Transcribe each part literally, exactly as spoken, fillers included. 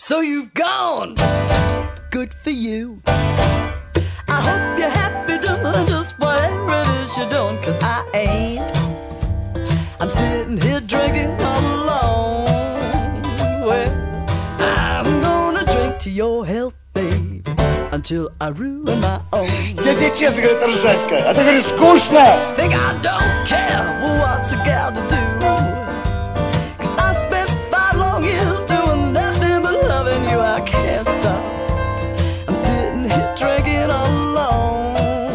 So you've gone. Good for you. I hope you're happy doing just whatever it is you're doing, 'cause I ain't. I'm sitting here drinking all alone. Well, I'm gonna drink to your health, baby, until I ruin my own. Я тебе честно говорю, это ржачка. А ты говоришь, скучно. Think I don't care, well, what's a gal to do? 'Cause I spent five long years doing nothing but loving you. I can't stop. I'm sitting here drinking all alone.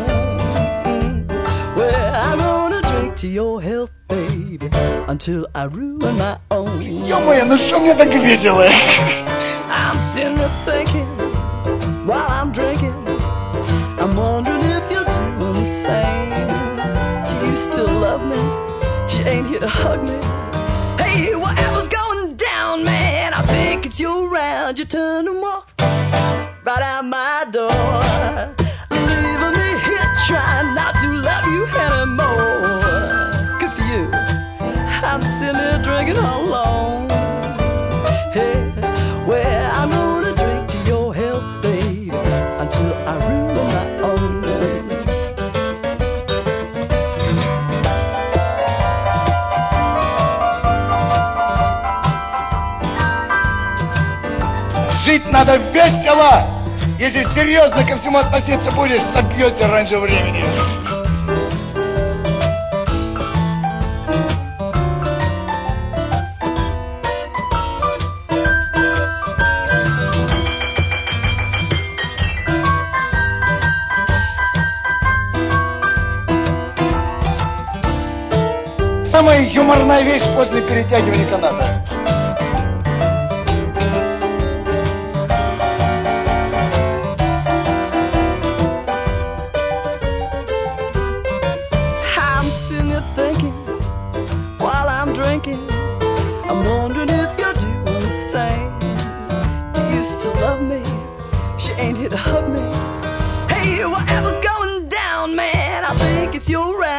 Well, I'm gonna drink to your health, baby, until I ruin my own. Ё-моё, ну что мне так весело? I'm sitting there thinking, while I'm drinking, I'm wondering if you're doing the same. Do you still love me? She ain't here to hug me. Hey, whatever's going down, man, I think it's your round. You turn and walk right out my door, leaving me here trying not to love you anymore. Good for you. I'm sitting here drinking all alone. Hey, well, I'm gonna drink to your health, baby, until I ruin my own. Жить надо весело. Если серьезно ко всему относиться будешь, собьешься раньше времени. Самая юморная вещь после перетягивания каната. I'm sitting here thinking, while I'm drinking, I'm wondering if you're doing the same. Do you still love me? She ain't here to hug me. Hey, whatever's going down, man, I think it's your right.